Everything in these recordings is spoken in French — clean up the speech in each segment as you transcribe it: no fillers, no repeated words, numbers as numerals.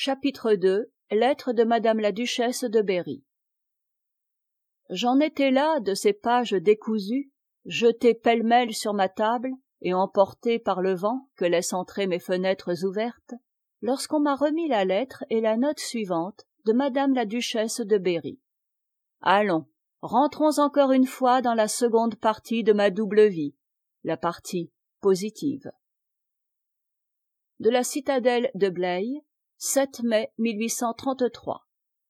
Chapitre II. Lettre de madame la duchesse de Berry. J'en étais là de ces pages décousues, jetées pêle-mêle sur ma table et emportées par le vent que laissent entrer mes fenêtres ouvertes, lorsqu'on m'a remis la lettre et la note suivante de madame la duchesse de Berry. Allons, rentrons encore une fois dans la seconde partie de ma double vie, la partie positive. De la citadelle de Blaye, 7 mai 1833.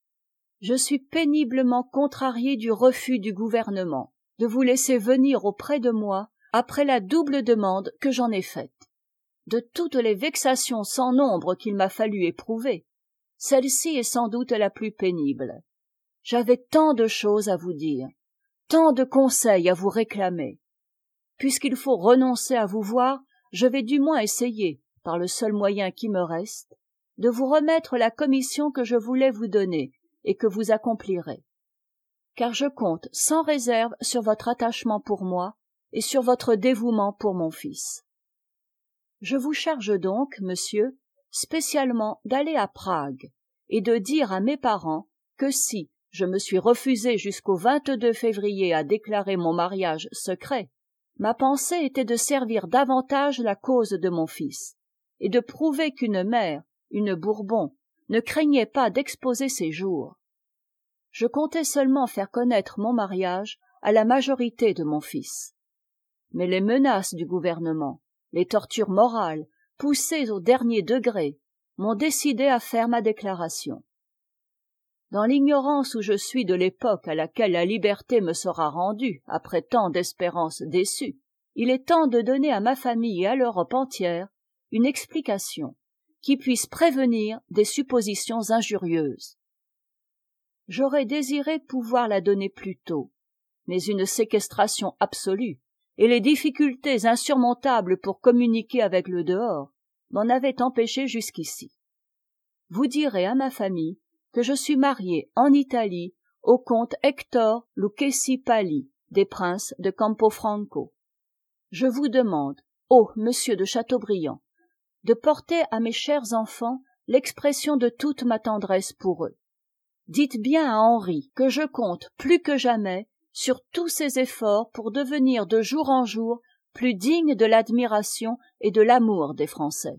Je suis péniblement contrarié du refus du gouvernement de vous laisser venir auprès de moi après la double demande que j'en ai faite. De toutes les vexations sans nombre qu'il m'a fallu éprouver, celle-ci est sans doute la plus pénible. J'avais tant de choses à vous dire, tant de conseils à vous réclamer. Puisqu'il faut renoncer à vous voir, je vais du moins essayer, par le seul moyen qui me reste, de vous remettre la commission que je voulais vous donner et que vous accomplirez. Car je compte sans réserve sur votre attachement pour moi et sur votre dévouement pour mon fils. Je vous charge donc, monsieur, spécialement d'aller à Prague et de dire à mes parents que si je me suis refusé jusqu'au 22 février à déclarer mon mariage secret, ma pensée était de servir davantage la cause de mon fils et de prouver qu'une mère, une Bourbon, ne craignait pas d'exposer ses jours. Je comptais seulement faire connaître mon mariage à la majorité de mon fils. Mais les menaces du gouvernement, les tortures morales, poussées au dernier degré, m'ont décidé à faire ma déclaration. Dans l'ignorance où je suis de l'époque à laquelle la liberté me sera rendue après tant d'espérances déçues, il est temps de donner à ma famille et à l'Europe entière une explication qui puisse prévenir des suppositions injurieuses. J'aurais désiré pouvoir la donner plus tôt, mais une séquestration absolue et les difficultés insurmontables pour communiquer avec le dehors m'en avaient empêché jusqu'ici. Vous direz à ma famille que je suis marié en Italie au comte Hector Lucchesi Palli, des princes de Campofranco. Je vous demande, ô monsieur de Chateaubriand, de porter à mes chers enfants l'expression de toute ma tendresse pour eux. Dites bien à Henri que je compte plus que jamais sur tous ses efforts pour devenir de jour en jour plus digne de l'admiration et de l'amour des Français.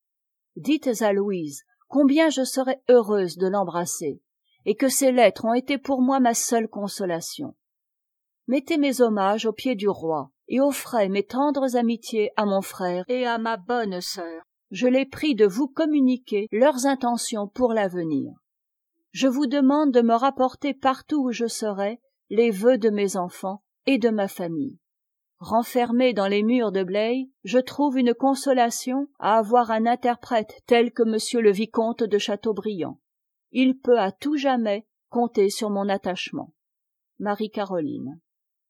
Dites à Louise combien je serais heureuse de l'embrasser et que ses lettres ont été pour moi ma seule consolation. Mettez mes hommages aux pieds du roi et offrez mes tendres amitiés à mon frère et à ma bonne sœur. Je les prie de vous communiquer leurs intentions pour l'avenir. Je vous demande de me rapporter partout où je serai les vœux de mes enfants et de ma famille. Renfermé dans les murs de Blaye, je trouve une consolation à avoir un interprète tel que monsieur le vicomte de Chateaubriand. Il peut à tout jamais compter sur mon attachement. Marie-Caroline.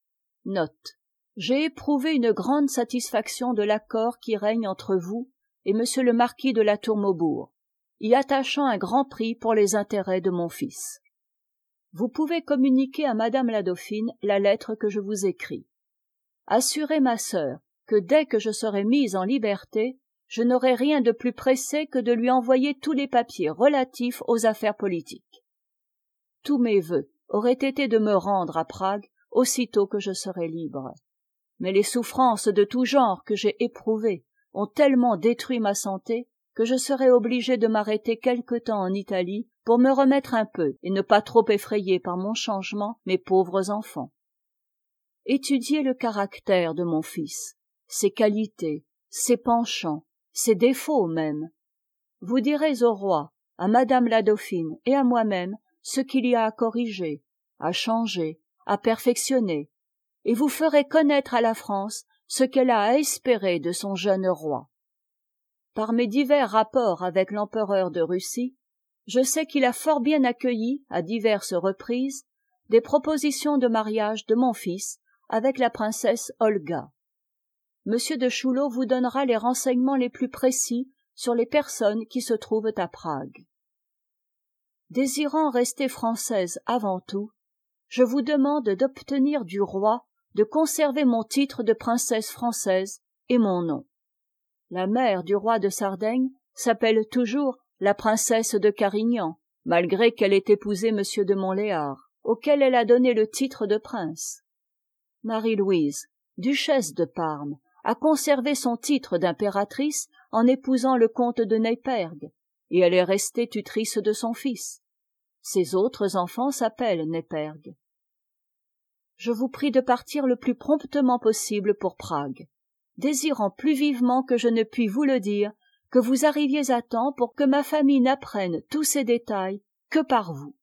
Note. J'ai éprouvé une grande satisfaction de l'accord qui règne entre vous et monsieur le marquis de la Tour-Maubourg, y attachant un grand prix pour les intérêts de mon fils. Vous pouvez communiquer à madame la dauphine la lettre que je vous écris. Assurez ma sœur que dès que je serai mise en liberté, je n'aurai rien de plus pressé que de lui envoyer tous les papiers relatifs aux affaires politiques. Tous mes vœux auraient été de me rendre à Prague aussitôt que je serai libre. Mais les souffrances de tout genre que j'ai éprouvées ont tellement détruit ma santé que je serai obligé de m'arrêter quelque temps en Italie pour me remettre un peu et ne pas trop effrayer par mon changement mes pauvres enfants. Étudiez le caractère de mon fils, ses qualités, ses penchants, ses défauts même. Vous direz au roi, à madame la dauphine et à moi-même ce qu'il y a à corriger, à changer, à perfectionner, et vous ferez connaître à la France ce qu'elle a à espérer de son jeune roi. Par mes divers rapports avec l'empereur de Russie, je sais qu'il a fort bien accueilli, à diverses reprises, des propositions de mariage de mon fils avec la princesse Olga. Monsieur de Chouleau vous donnera les renseignements les plus précis sur les personnes qui se trouvent à Prague. Désirant rester française avant tout, je vous demande d'obtenir du roi de conserver mon titre de princesse française et mon nom. La mère du roi de Sardaigne s'appelle toujours la princesse de Carignan, malgré qu'elle ait épousé M. de Montléar, auquel elle a donné le titre de prince. Marie-Louise, duchesse de Parme, a conservé son titre d'impératrice en épousant le comte de Neipperg, et elle est restée tutrice de son fils. Ses autres enfants s'appellent Neipperg. Je vous prie de partir le plus promptement possible pour Prague, désirant plus vivement que je ne puis vous le dire que vous arriviez à temps pour que ma famille n'apprenne tous ces détails que par vous.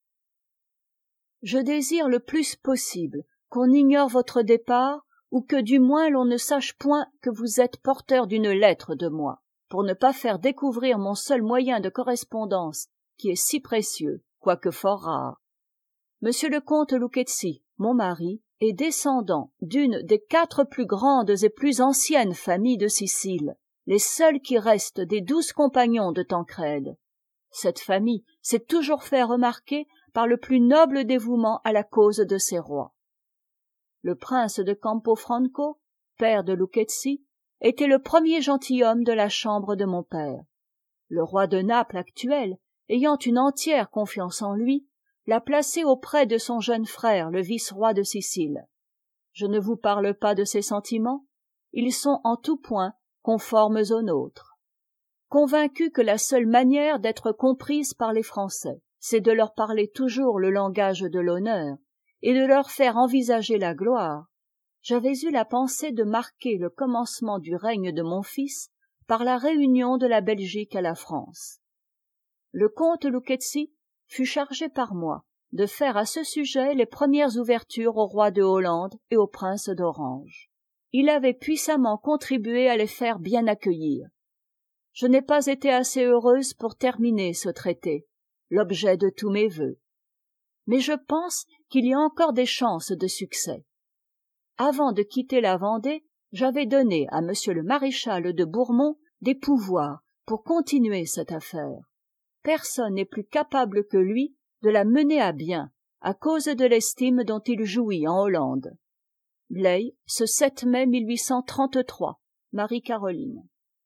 Je désire le plus possible qu'on ignore votre départ, ou que du moins l'on ne sache point que vous êtes porteur d'une lettre de moi, pour ne pas faire découvrir mon seul moyen de correspondance, qui est si précieux, quoique fort rare. Monsieur le comte Lucchesi, mon mari, est descendant d'une des 4 plus grandes et plus anciennes familles de Sicile, les seules qui restent des 12 compagnons de Tancrède. Cette famille s'est toujours fait remarquer par le plus noble dévouement à la cause de ses rois. Le prince de Campofranco, père de Lucchesi, était le premier gentilhomme de la chambre de mon père. Le roi de Naples actuel, ayant une entière confiance en lui, l'a placé auprès de son jeune frère, le vice-roi de Sicile. Je ne vous parle pas de ses sentiments, ils sont en tout point conformes aux nôtres. Convaincu que la seule manière d'être comprise par les Français, c'est de leur parler toujours le langage de l'honneur et de leur faire envisager la gloire, j'avais eu la pensée de marquer le commencement du règne de mon fils par la réunion de la Belgique à la France. Le comte Lucchesi fut chargé par moi de faire à ce sujet les premières ouvertures au roi de Hollande et au prince d'Orange. Il avait puissamment contribué à les faire bien accueillir. Je n'ai pas été assez heureuse pour terminer ce traité, l'objet de tous mes vœux. Mais je pense qu'il y a encore des chances de succès. Avant de quitter la Vendée, j'avais donné à monsieur le maréchal de Bourmont des pouvoirs pour continuer cette affaire. Personne n'est plus capable que lui de la mener à bien, à cause de l'estime dont il jouit en Hollande. Blaye, ce 7 mai 1833, Marie-Caroline.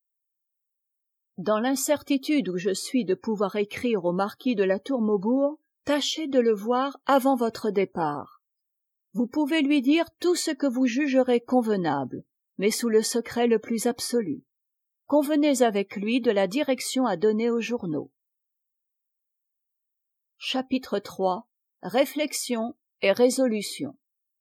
Dans l'incertitude où je suis de pouvoir écrire au marquis de la Tour-Maubourg, tâchez de le voir avant votre départ. Vous pouvez lui dire tout ce que vous jugerez convenable, mais sous le secret le plus absolu. Convenez avec lui de la direction à donner aux journaux. Chapitre 3. Réflexion et résolution.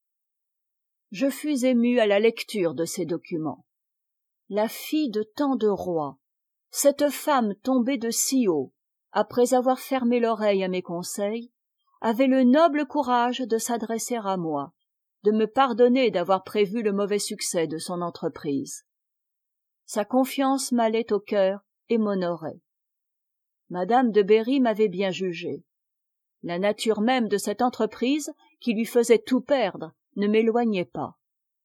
Je fus ému à la lecture de ces documents. La fille de tant de rois, cette femme tombée de si haut, après avoir fermé l'oreille à mes conseils, avait le noble courage de s'adresser à moi, de me pardonner d'avoir prévu le mauvais succès de son entreprise. Sa confiance m'allait au cœur et m'honorait. Madame de Berry m'avait bien jugé. La nature même de cette entreprise, qui lui faisait tout perdre, ne m'éloignait pas.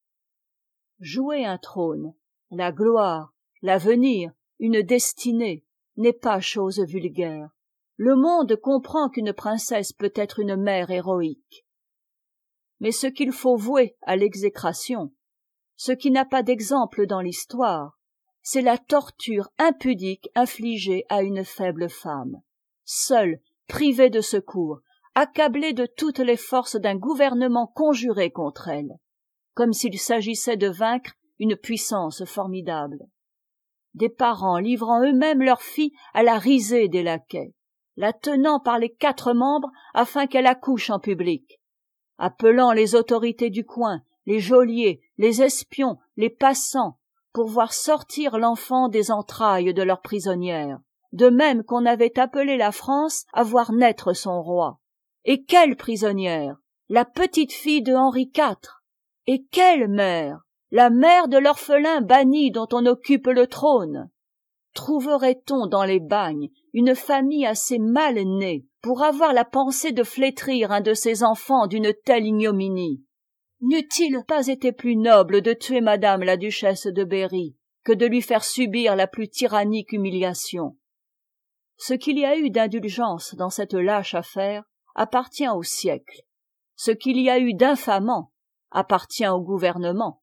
Jouer un trône, la gloire, l'avenir, une destinée, n'est pas chose vulgaire. Le monde comprend qu'une princesse peut être une mère héroïque. Mais ce qu'il faut vouer à l'exécration, ce qui n'a pas d'exemple dans l'histoire, c'est la torture impudique infligée à une faible femme, seule, privée de secours, accablée de toutes les forces d'un gouvernement conjuré contre elle, comme s'il s'agissait de vaincre une puissance formidable. Des parents livrant eux-mêmes leur fille à la risée des laquais, la tenant par les 4 membres afin qu'elle accouche en public, appelant les autorités du coin, les geôliers, les espions, les passants, pour voir sortir l'enfant des entrailles de leur prisonnière, de même qu'on avait appelé la France à voir naître son roi. Et quelle prisonnière? La petite fille de Henri IV. Et quelle mère? La mère de l'orphelin banni dont on occupe le trône. Trouverait-on dans les bagnes une famille assez mal née pour avoir la pensée de flétrir un de ses enfants d'une telle ignominie? N'eût-il pas été plus noble de tuer madame la duchesse de Berry que de lui faire subir la plus tyrannique humiliation? Ce qu'il y a eu d'indulgence dans cette lâche affaire appartient au siècle. Ce qu'il y a eu d'infamant appartient au gouvernement.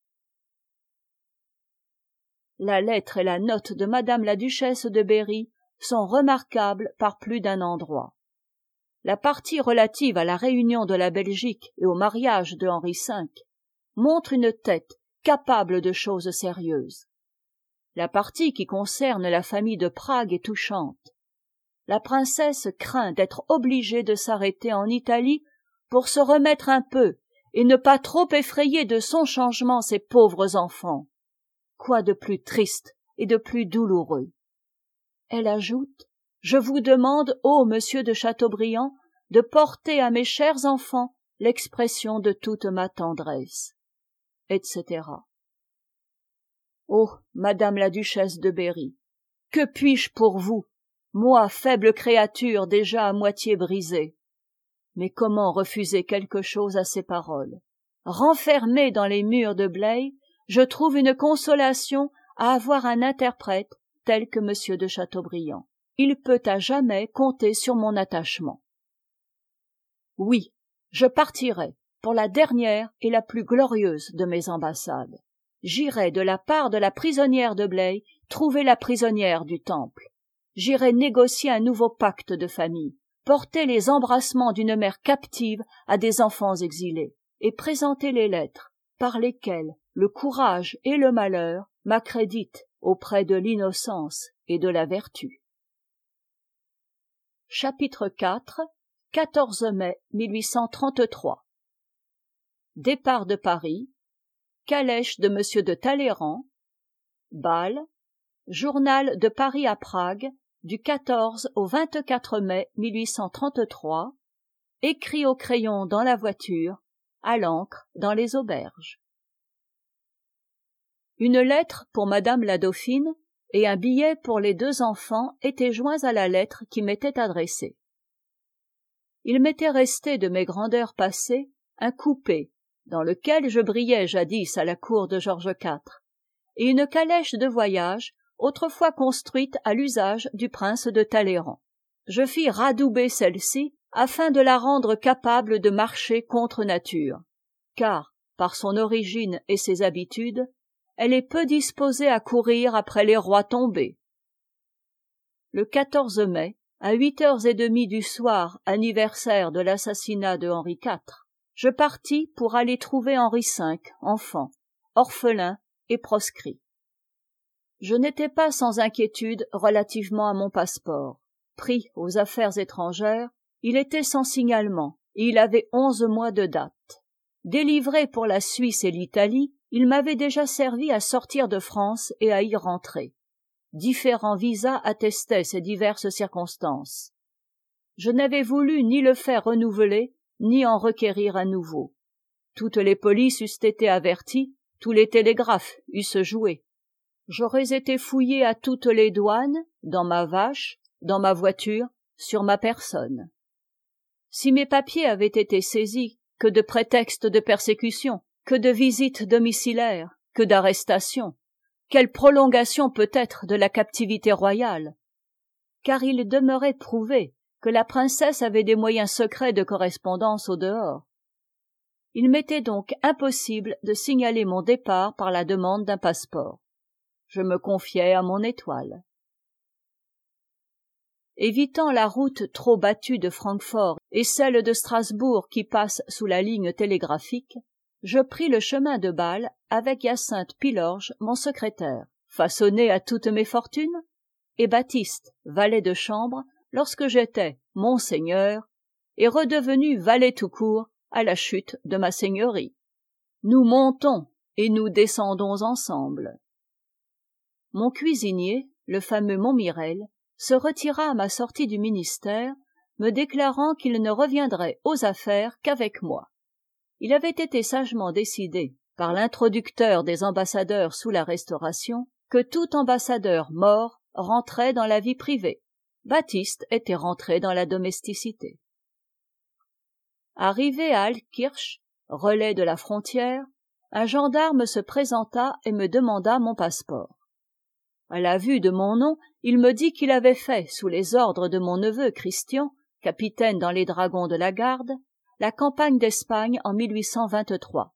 La lettre et la note de madame la duchesse de Berry sont remarquables par plus d'un endroit. La partie relative à la réunion de la Belgique et au mariage de Henri V montre une tête capable de choses sérieuses. La partie qui concerne la famille de Prague est touchante. La princesse craint d'être obligée de s'arrêter en Italie pour se remettre un peu et ne pas trop effrayer de son changement ses pauvres enfants. Quoi de plus triste et de plus douloureux? Elle ajoute: « Je vous demande, ô monsieur de Chateaubriand, de porter à mes chers enfants l'expression de toute ma tendresse, etc. » Oh, madame la duchesse de Berry, que puis-je pour vous, moi, faible créature déjà à moitié brisée? Mais comment refuser quelque chose à ces paroles? Renfermé dans les murs de Blaye, je trouve une consolation à avoir un interprète tel que monsieur de Chateaubriand. Il peut à jamais compter sur mon attachement. Oui, je partirai pour la dernière et la plus glorieuse de mes ambassades. J'irai de la part de la prisonnière de Blaye trouver la prisonnière du Temple. J'irai négocier un nouveau pacte de famille, porter les embrassements d'une mère captive à des enfants exilés, et présenter les lettres par lesquelles le courage et le malheur m'accréditent auprès de l'innocence et de la vertu. Chapitre 4. 14 mai 1833. Départ de Paris, calèche de monsieur de Talleyrand, Bâle, journal de Paris à Prague, du 14 au 24 mai 1833, écrit au crayon dans la voiture, à l'encre dans les auberges. Une lettre pour madame la dauphine et un billet pour les 2 enfants étaient joints à la lettre qui m'était adressée. Il m'était resté de mes grandeurs passées un coupé dans lequel je brillais jadis à la cour de Georges IV, et une calèche de voyage autrefois construite à l'usage du prince de Talleyrand. Je fis radouber celle-ci afin de la rendre capable de marcher contre nature, car, par son origine et ses habitudes, elle est peu disposée à courir après les rois tombés. Le 14 mai, à 8h30 du soir, anniversaire de l'assassinat de Henri IV, je partis pour aller trouver Henri V, enfant, orphelin et proscrit. Je n'étais pas sans inquiétude relativement à mon passeport. Pris aux affaires étrangères, il était sans signalement et il avait 11 mois de date. Délivré pour la Suisse et l'Italie, il m'avait déjà servi à sortir de France et à y rentrer. Différents visas attestaient ces diverses circonstances. Je n'avais voulu ni le faire renouveler, ni en requérir un nouveau. Toutes les polices eussent été averties, tous les télégraphes eussent joué. J'aurais été fouillé à toutes les douanes, dans ma vache, dans ma voiture, sur ma personne. Si mes papiers avaient été saisis, que de prétextes de persécution, que de visites domiciliaires, que d'arrestations, quelle prolongation peut-être de la captivité royale? Car il demeurait prouvé que la princesse avait des moyens secrets de correspondance au dehors. Il m'était donc impossible de signaler mon départ par la demande d'un passeport. Je me confiais à mon étoile. Évitant la route trop battue de Francfort et celle de Strasbourg qui passe sous la ligne télégraphique, je pris le chemin de Bâle avec Hyacinthe Pilorge, mon secrétaire, façonné à toutes mes fortunes, et Baptiste, valet de chambre, lorsque j'étais monseigneur, et redevenu valet tout court à la chute de ma seigneurie. Nous montons et nous descendons ensemble. Mon cuisinier, le fameux Montmirel, se retira à ma sortie du ministère, me déclarant qu'il ne reviendrait aux affaires qu'avec moi. Il avait été sagement décidé par l'introducteur des ambassadeurs sous la Restauration que tout ambassadeur mort rentrait dans la vie privée. Baptiste était rentré dans la domesticité. Arrivé à Altkirch, relais de la frontière, un gendarme se présenta et me demanda mon passeport. À la vue de mon nom, il me dit qu'il avait fait, sous les ordres de mon neveu Christian, capitaine dans les dragons de la garde, la campagne d'Espagne en 1823.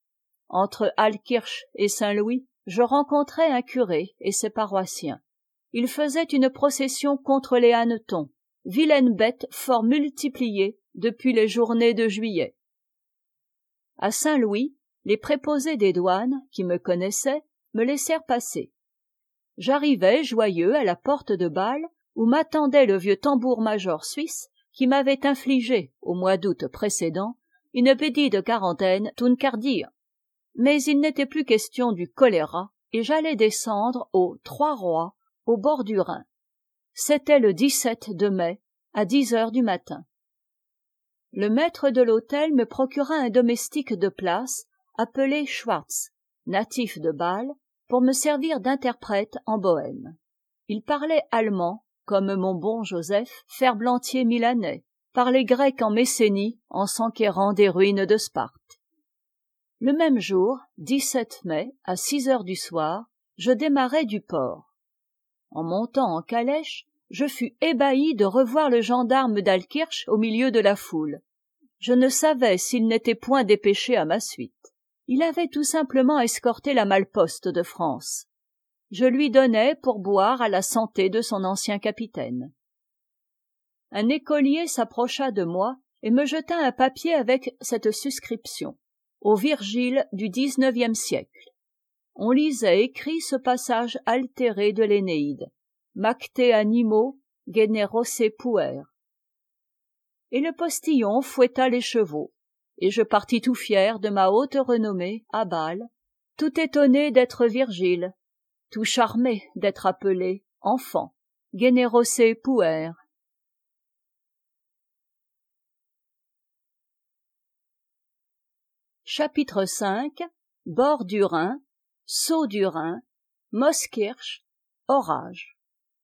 Entre Altkirch et Saint-Louis, je rencontrai un curé et ses paroissiens. il faisait une procession contre les hannetons, vilaines bêtes fort multipliées depuis les journées de juillet. À Saint-Louis, les préposés des douanes, qui me connaissaient, me laissèrent passer. J'arrivai joyeux à la porte de Bâle, où m'attendait le vieux tambour-major suisse qui m'avait infligé, au mois d'août précédent, une bédie de quarantaine tuncardir. Mais il n'était plus question du choléra, et j'allais descendre aux Trois-Rois, au bord du Rhin. C'était le 17 de mai, à 10 heures du matin. Le maître de l'hôtel me procura un domestique de place, appelé Schwartz, natif de Bâle, pour me servir d'interprète en Bohême. Il parlait allemand, comme mon bon Joseph, ferblantier milanais, parlait grec en Messénie en s'enquérant des ruines de Sparte. Le même jour, 17 mai, à 6 heures du soir, je démarrai du port. En montant en calèche, je fus ébahi de revoir le gendarme d'Alkirch au milieu de la foule. Je ne savais s'il n'était point dépêché à ma suite. Il avait tout simplement escorté la malle-poste de France. Je lui donnai pour boire à la santé de son ancien capitaine. Un écolier s'approcha de moi et me jeta un papier avec cette suscription. Au Virgile du XIXe siècle. On lisait écrit ce passage altéré de l'Énéide. Macte animo generose puer. Et le postillon fouetta les chevaux, et je partis tout fier de ma haute renommée à Bâle, tout étonné d'être Virgile, tout charmé d'être appelé enfant, generose puer. Chapitre 5. Bord du Rhin, saut du Rhin, Moskirch, orage.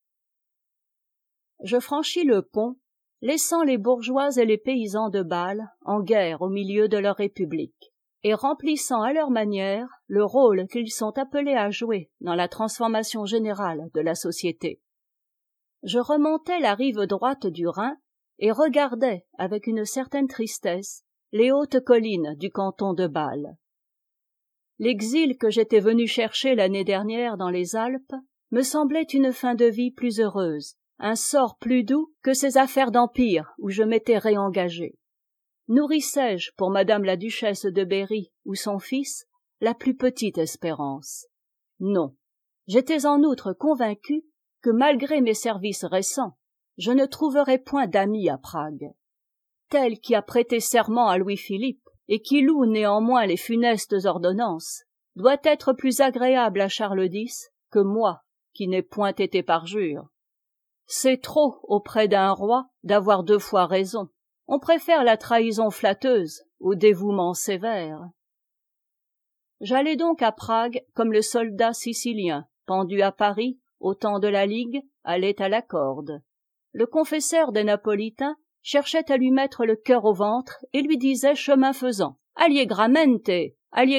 Je franchis le pont, laissant les bourgeois et les paysans de Bâle en guerre au milieu de leur république, et remplissant à leur manière le rôle qu'ils sont appelés à jouer dans la transformation générale de la société. Je remontai la rive droite du Rhin et regardai avec une certaine tristesse les hautes collines du canton de Bâle. L'exil que j'étais venu chercher l'année dernière dans les Alpes me semblait une fin de vie plus heureuse, un sort plus doux que ces affaires d'empire où je m'étais réengagé. Nourrissais-je pour madame la duchesse de Berry ou son fils la plus petite espérance? Non. J'étais en outre convaincu que malgré mes services récents, je ne trouverais point d'amis à Prague. Tel qui a prêté serment à Louis-Philippe et qui loue néanmoins les funestes ordonnances, doit être plus agréable à Charles X que moi, qui n'ai point été parjure. C'est trop auprès d'un roi d'avoir 2 fois raison. On préfère la trahison flatteuse au dévouement sévère. J'allai donc à Prague comme le soldat sicilien, pendu à Paris, au temps de la Ligue, allait à la corde. Le confesseur des Napolitains cherchait à lui mettre le cœur au ventre et lui disait chemin faisant « Allegramente, allegramente !»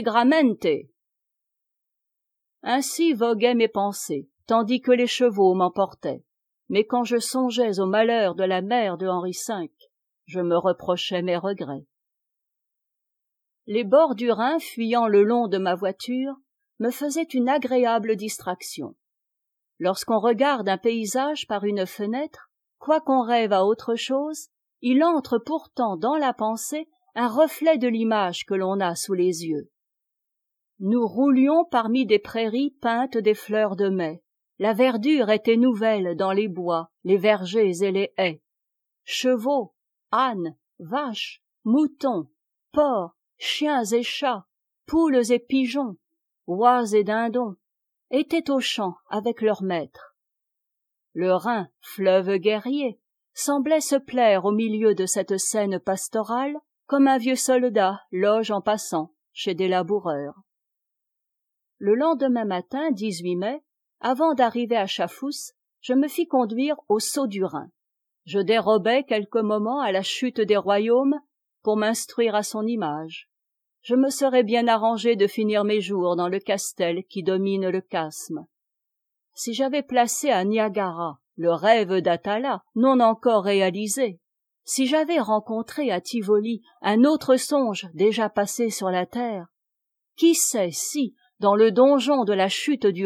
Ainsi voguaient mes pensées, tandis que les chevaux m'emportaient. Mais quand je songeais au malheur de la mère de Henri V, je me reprochais mes regrets. Les bords du Rhin fuyant le long de ma voiture me faisaient une agréable distraction. Lorsqu'on regarde un paysage par une fenêtre, quoiqu'on rêve à autre chose, il entre pourtant dans la pensée un reflet de l'image que l'on a sous les yeux. Nous roulions parmi des prairies peintes des fleurs de mai. La verdure était nouvelle dans les bois, les vergers et les haies. Chevaux, ânes, vaches, moutons, porcs, chiens et chats, poules et pigeons, oies et dindons, étaient aux champs avec leurs maîtres. Le Rhin, fleuve guerrier, semblait se plaire au milieu de cette scène pastorale comme un vieux soldat loge en passant chez des laboureurs. Le lendemain matin, 18 mai, avant d'arriver à Chafouz, je me fis conduire au saut du Rhin. Je dérobai quelques moments à la chute des royaumes pour m'instruire à son image. Je me serais bien arrangé de finir mes jours dans le castel qui domine le Casme. Si j'avais placé à Niagara le rêve d'Atala, non encore réalisé, si j'avais rencontré à Tivoli un autre songe déjà passé sur la terre, qui sait si, dans le donjon de la chute du Rhin,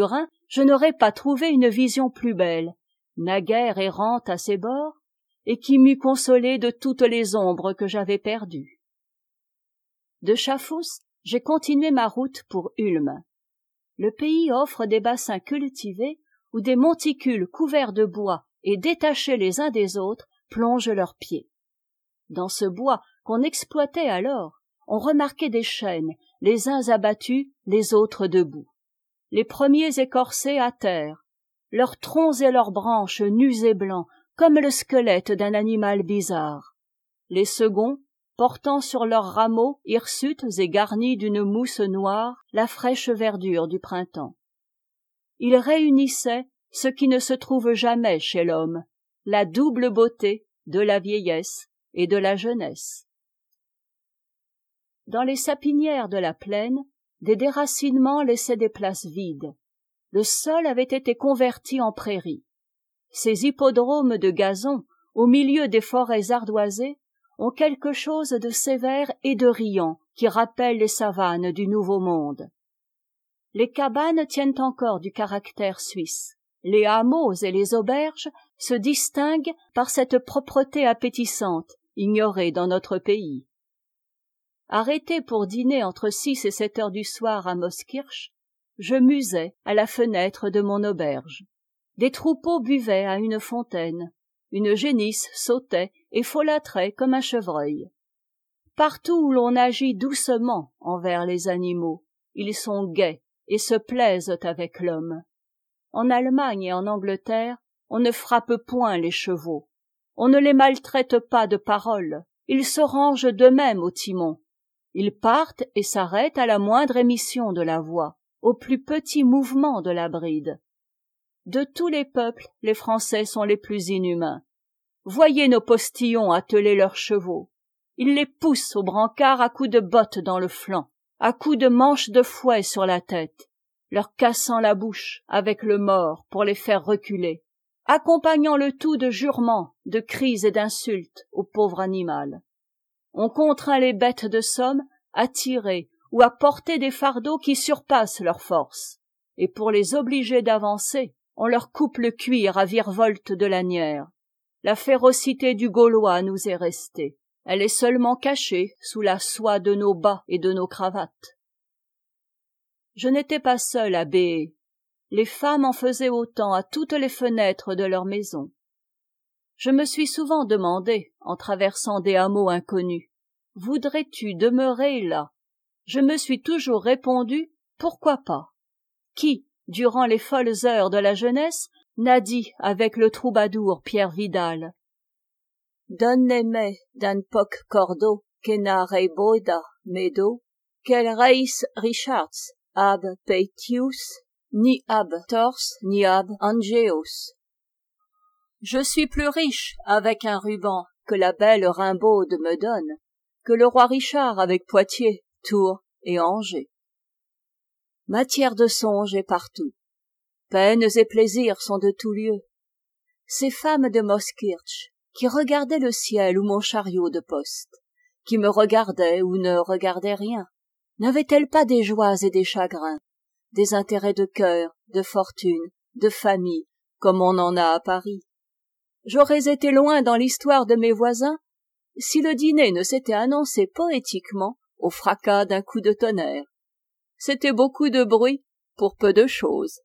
je n'aurais pas trouvé une vision plus belle, naguère errante à ses bords, et qui m'eût consolé de toutes les ombres que j'avais perdues. De Chafoust, j'ai continué ma route pour Ulm. Le pays offre des bassins cultivés où des monticules couverts de bois et détachés les uns des autres plongent leurs pieds. Dans ce bois qu'on exploitait alors, on remarquait des chênes, les uns abattus, les autres debout. Les premiers écorcés à terre, leurs troncs et leurs branches nus et blancs, comme le squelette d'un animal bizarre. Les seconds, portant sur leurs rameaux hirsutes et garnis d'une mousse noire la fraîche verdure du printemps. Ils réunissaient ce qui ne se trouve jamais chez l'homme, la double beauté de la vieillesse et de la jeunesse. Dans les sapinières de la plaine, des déracinements laissaient des places vides. Le sol avait été converti en prairie. Ces hippodromes de gazon, au milieu des forêts ardoisées, ont quelque chose de sévère et de riant qui rappelle les savanes du Nouveau Monde. Les cabanes tiennent encore du caractère suisse. Les hameaux et les auberges se distinguent par cette propreté appétissante, ignorée dans notre pays. Arrêté pour dîner entre 6 et 7 heures du soir à Moskirch, je musais à la fenêtre de mon auberge. Des troupeaux buvaient à une fontaine. Une génisse sautait et folâtrait comme un chevreuil. Partout où l'on agit doucement envers les animaux, ils sont gais et se plaisent avec l'homme. En Allemagne et en Angleterre, on ne frappe point les chevaux. On ne les maltraite pas de paroles. Ils se rangent d'eux-mêmes au timon. Ils partent et s'arrêtent à la moindre émission de la voix, au plus petit mouvement de la bride. De tous les peuples, les Français sont les plus inhumains. Voyez nos postillons atteler leurs chevaux. Ils les poussent au brancard à coups de bottes dans le flanc, à coups de manches de fouet sur la tête, leur cassant la bouche avec le mors pour les faire reculer, accompagnant le tout de jurements, de cris et d'insultes au pauvre animal. On contraint les bêtes de somme à tirer ou à porter des fardeaux qui surpassent leur force, et pour les obliger d'avancer, on leur coupe le cuir à virevolte de lanière. La férocité du Gaulois nous est restée. Elle est seulement cachée sous la soie de nos bas et de nos cravates. Je n'étais pas seule à béer. Les femmes en faisaient autant à toutes les fenêtres de leur maison. Je me suis souvent demandé, en traversant des hameaux inconnus, « Voudrais-tu demeurer là ?» Je me suis toujours répondu « Pourquoi pas ?» Qui, durant les folles heures de la jeunesse, n'a dit avec le troubadour Pierre Vidal: Donnez-moi d'un poc cordo que n'arrei boida medo, quel reis Richards ab peitius, ni ab tors, ni ab angeos. Je suis plus riche avec un ruban que la belle Rimbaud me donne, que le roi Richard avec Poitiers, Tours et Angers. Matière de songe est partout. Peines et plaisirs sont de tout lieu. Ces femmes de Moskirch, qui regardaient le ciel ou mon chariot de poste, qui me regardaient ou ne regardaient rien, n'avaient-elles pas des joies et des chagrins, des intérêts de cœur, de fortune, de famille, comme on en a à Paris? J'aurais été loin dans l'histoire de mes voisins si le dîner ne s'était annoncé poétiquement au fracas d'un coup de tonnerre. C'était beaucoup de bruit pour peu de choses.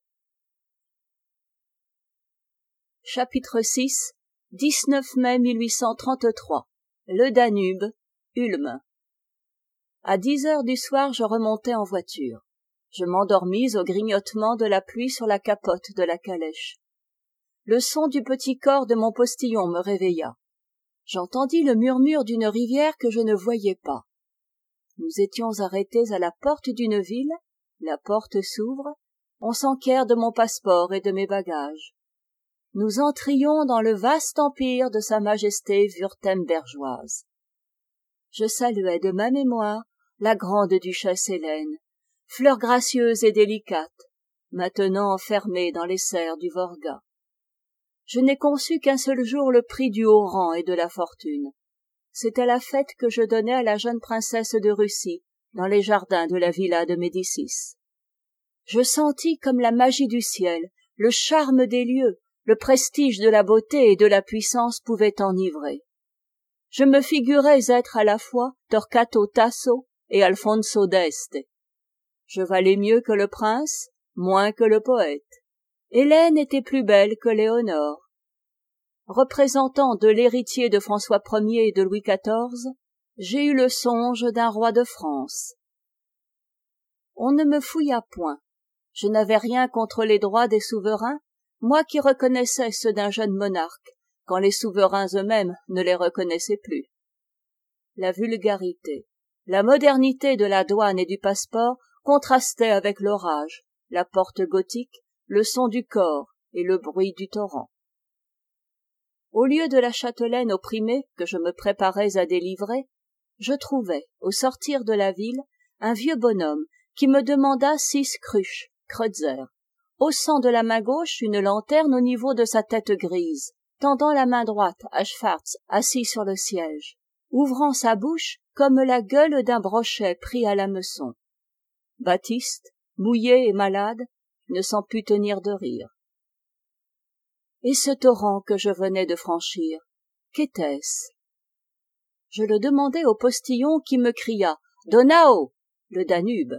Chapitre 6. 19 mai 1833. Le Danube, Ulm. À 10 heures du soir, je remontais en voiture. Je m'endormis au grignotement de la pluie sur la capote de la calèche. Le son du petit corps de mon postillon me réveilla. J'entendis le murmure d'une rivière que je ne voyais pas. Nous étions arrêtés à la porte d'une ville, la porte s'ouvre, on s'enquiert de mon passeport et de mes bagages. Nous entrions dans le vaste empire de sa majesté wurtembergeoise. Je saluais de ma mémoire la grande duchesse Hélène, fleur gracieuse et délicate, maintenant enfermée dans les serres du Vorga. Je n'ai conçu qu'un seul jour le prix du haut rang et de la fortune. C'était la fête que je donnais à la jeune princesse de Russie dans les jardins de la villa de Médicis. Je sentis comme la magie du ciel, le charme des lieux, le prestige de la beauté et de la puissance pouvaient enivrer. Je me figurais être à la fois Torquato Tasso et Alfonso d'Este. Je valais mieux que le prince, moins que le poète. Hélène était plus belle que Léonore. Représentant de l'héritier de François Ier et de Louis XIV, j'ai eu le songe d'un roi de France. On ne me fouilla point. Je n'avais rien contre les droits des souverains, moi qui reconnaissais ceux d'un jeune monarque, quand les souverains eux-mêmes ne les reconnaissaient plus. La vulgarité, la modernité de la douane et du passeport contrastaient avec l'orage, la porte gothique, le son du cor et le bruit du torrent. Au lieu de la châtelaine opprimée que je me préparais à délivrer, je trouvai, au sortir de la ville, un vieux bonhomme qui me demanda 6 cruches, Kreutzer, haussant de la main gauche une lanterne au niveau de sa tête grise, tendant la main droite à Schwartz assis sur le siège, ouvrant sa bouche comme la gueule d'un brochet pris à l'hameçon. Baptiste, mouillé et malade, ne s'en put tenir de rire. Et ce torrent que je venais de franchir, qu'était-ce? Je le demandai au postillon qui me cria « Donau !» le Danube.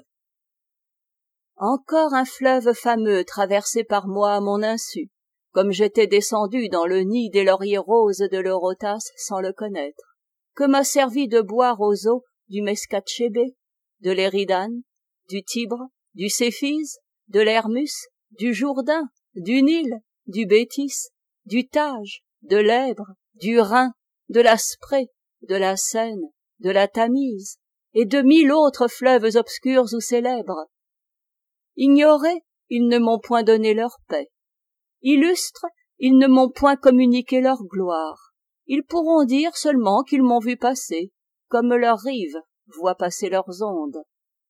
Encore un fleuve fameux traversé par moi à mon insu, comme j'étais descendu dans le nid des lauriers roses de l'Eurotas sans le connaître, que m'a servi de boire aux eaux du Mescatchébé, de l'Éridan, du Tibre, du Céphise, de l'Hermus, du Jourdain, du Nil, du Bétis, du Tage, de l'Èbre, du Rhin, de la Sprée, de la Seine, de la Tamise, et de 1000 autres fleuves obscurs ou célèbres. Ignorés, ils ne m'ont point donné leur paix. Illustres, ils ne m'ont point communiqué leur gloire. Ils pourront dire seulement qu'ils m'ont vu passer, comme leurs rives voient passer leurs ondes.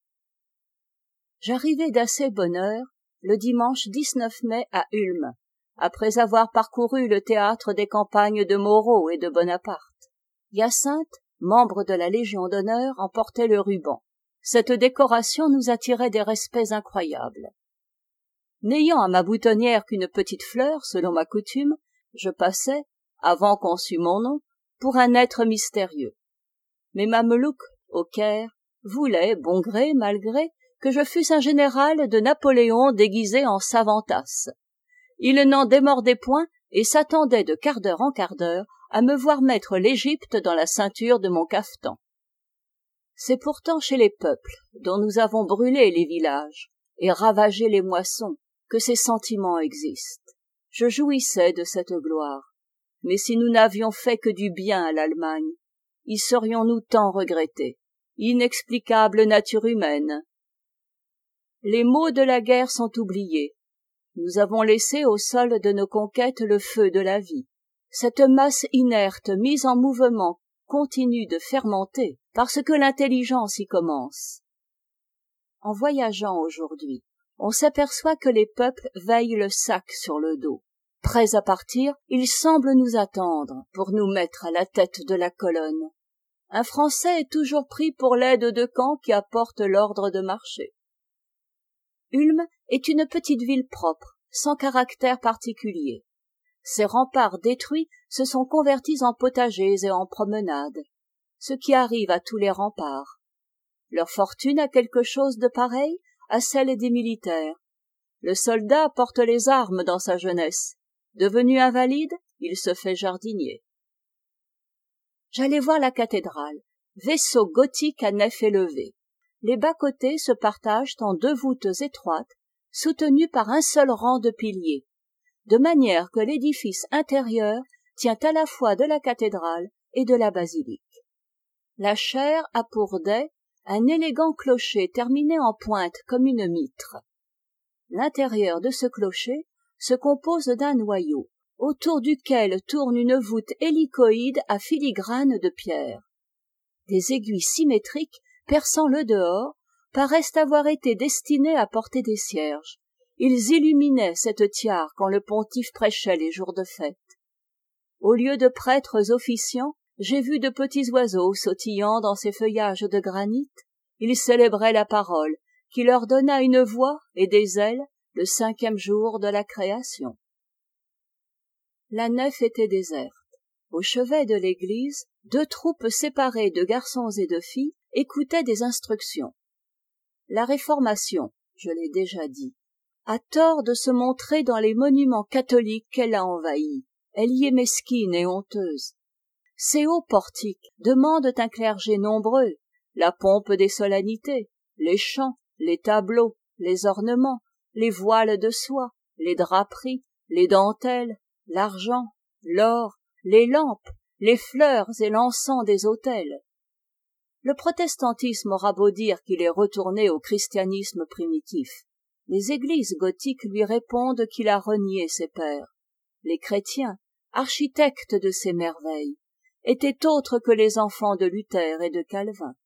J'arrivai d'assez bonne heure le dimanche 19 mai à Ulm, après avoir parcouru le théâtre des campagnes de Moreau et de Bonaparte. Hyacinthe, membre de la Légion d'honneur, en portait le ruban. Cette décoration nous attirait des respects incroyables. N'ayant à ma boutonnière qu'une petite fleur, selon ma coutume, je passais, avant qu'on sût mon nom, pour un être mystérieux. Mes mamelouks, au Caire, voulaient, bon gré, mal gré, que je fusse un général de Napoléon déguisé en savantasse. Ils n'en démordaient point et s'attendaient de quart d'heure en quart d'heure à me voir mettre l'Égypte dans la ceinture de mon cafetan. C'est pourtant chez les peuples dont nous avons brûlé les villages et ravagé les moissons que ces sentiments existent. Je jouissais de cette gloire. Mais si nous n'avions fait que du bien à l'Allemagne, y serions-nous tant regrettés? Inexplicable nature humaine. Les maux de la guerre sont oubliés. Nous avons laissé au sol de nos conquêtes le feu de la vie. Cette masse inerte mise en mouvement continue de fermenter parce que l'intelligence y commence. En voyageant aujourd'hui, on s'aperçoit que les peuples veillent le sac sur le dos. Prêts à partir, ils semblent nous attendre pour nous mettre à la tête de la colonne. Un Français est toujours pris pour l'aide de camp qui apporte l'ordre de marcher. Ulm est une petite ville propre, sans caractère particulier. Ses remparts détruits se sont convertis en potagers et en promenades, ce qui arrive à tous les remparts. Leur fortune a quelque chose de pareil à celle des militaires. Le soldat porte les armes dans sa jeunesse. Devenu invalide, il se fait jardinier. J'allais voir la cathédrale, vaisseau gothique à nef élevée. Les bas-côtés se partagent en 2 voûtes étroites, soutenues par un seul rang de piliers, de manière que l'édifice intérieur tient à la fois de la cathédrale et de la basilique. La chaire a pour dais un élégant clocher terminé en pointe comme une mitre. L'intérieur de ce clocher se compose d'un noyau, autour duquel tourne une voûte hélicoïde à filigrane de pierre. Des aiguilles symétriques perçant le dehors paraissent avoir été destinées à porter des cierges. Ils illuminaient cette tiare quand le pontife prêchait les jours de fête. Au lieu de prêtres officiants, j'ai vu de petits oiseaux sautillant dans ces feuillages de granit. Ils célébraient la parole, qui leur donna une voix et des ailes le 5e jour de la création. La nef était déserte. Au chevet de l'église, 2 troupes séparées de garçons et de filles écoutaient des instructions. La Réformation, je l'ai déjà dit, a tort de se montrer dans les monuments catholiques qu'elle a envahis. Elle y est mesquine et honteuse. Ces hauts portiques demandent un clergé nombreux, la pompe des solennités, les chants, les tableaux, les ornements, les voiles de soie, les draperies, les dentelles, l'argent, l'or, les lampes, les fleurs et l'encens des autels. Le protestantisme aura beau dire qu'il est retourné au christianisme primitif. Les églises gothiques lui répondent qu'il a renié ses pères. Les chrétiens, architectes de ces merveilles, étaient autres que les enfants de Luther et de Calvin.